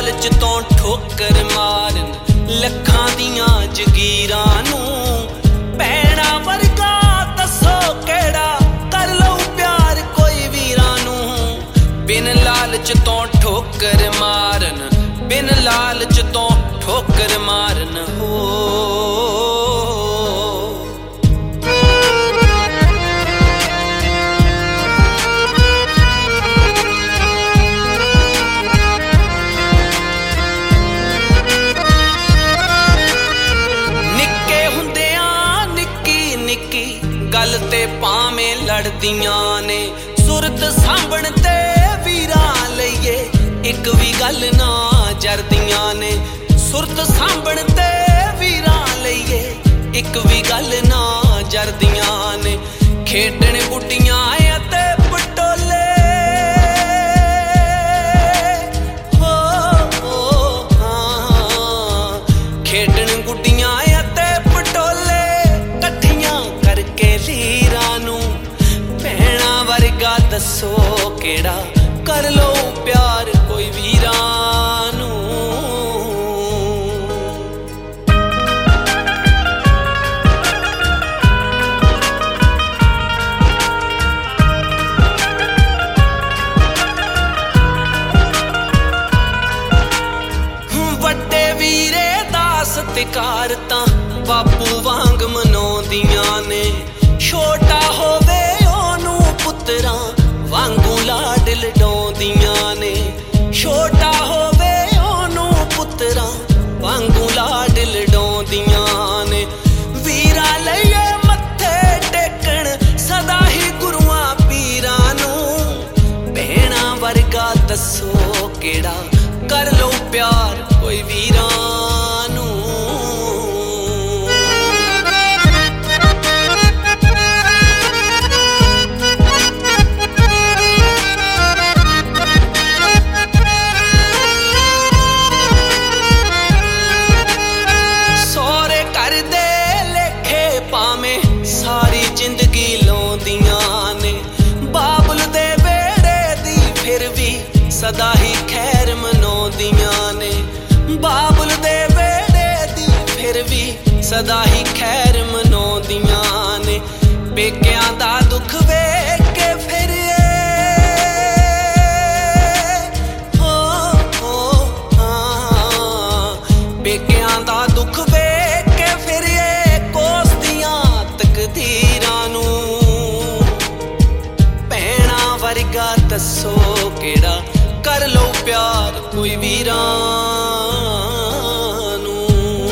लालच तो ठोकर मारन लखां दियां जगीरां नूं भैणां वर्गा दसो केड़ा कर लो प्यार कोई वीरां नूं बिन लालच तो ठोकर मारन बिन लालच तो ठोकर मारन हो गल ते भावें लड़दियां ने सुरत सांभण ते वीरां लईए एक भी गल ना जरदियां ने सुरत सांभण ते वीरां लईए एक भी गल ना जरदियां ने खेडण गुड्डियां ते पटोले हो खेडण गुड्डियां ते पटोले कट्ठियां करके लीरां नूं भैणां वर्गा दसो केड़ा कर लो प्यार कोई वीरां नूं वड्डे वीरे दा सत्कार तां बापू वांग मनाउंदियां ने छोटा होवे ओनू पुत्तरां वांगू लाड लडाउंदियां ने छोटा होवे ओनू पुत्तरां वांगू लाड लडाउंदियां ने वीरां लईए मत्थे टेकण सदा ही गुरुआं पीरां नूं भैणां वर्गा दसो केड़ा कर लो प्यार कोई वीरां सारी जिंदगी लौंदियां ने बाबुल दे वेड़े दी फिर भी सदा ही खैर मनाउंदियां ने बाबुल दे वेड़े दी फिर भी सदा ही खैर मनाउंदियां ने पेकियां दा दुख वेख के फिर पेकियां दा दुख वेख के फिर वर्गा दसो केड़ा कर लो प्यार कोई वीरां नूं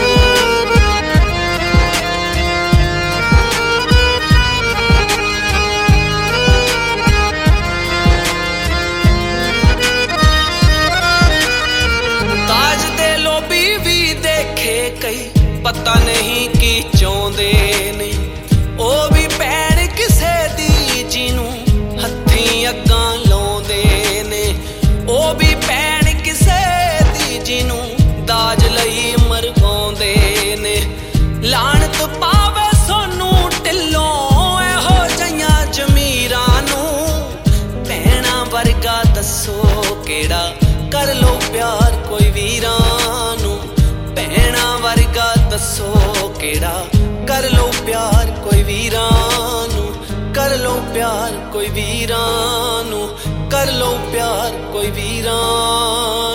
ताज दे लोभी भी देखे कई पता नहीं की चाहुंदे ने ओ भी भैण किसे दी जिनू अग्गां लाउंदे ने ओ भी भैण किसे दी जिनू दाज लई मरवाउंदे ने लानत पावे सोनू ढिल्लों एहो जिहियां जमीरां नूं भैणां वर्गा दसो केड़ा कर लो प्यार कोई वीरां नूं भैणां वर्गा दसो केड़ा कर लो प्यार कोई वीरां नूं कर लो प्यार कोई वीरां नूं कर लो प्यार कोई वीरां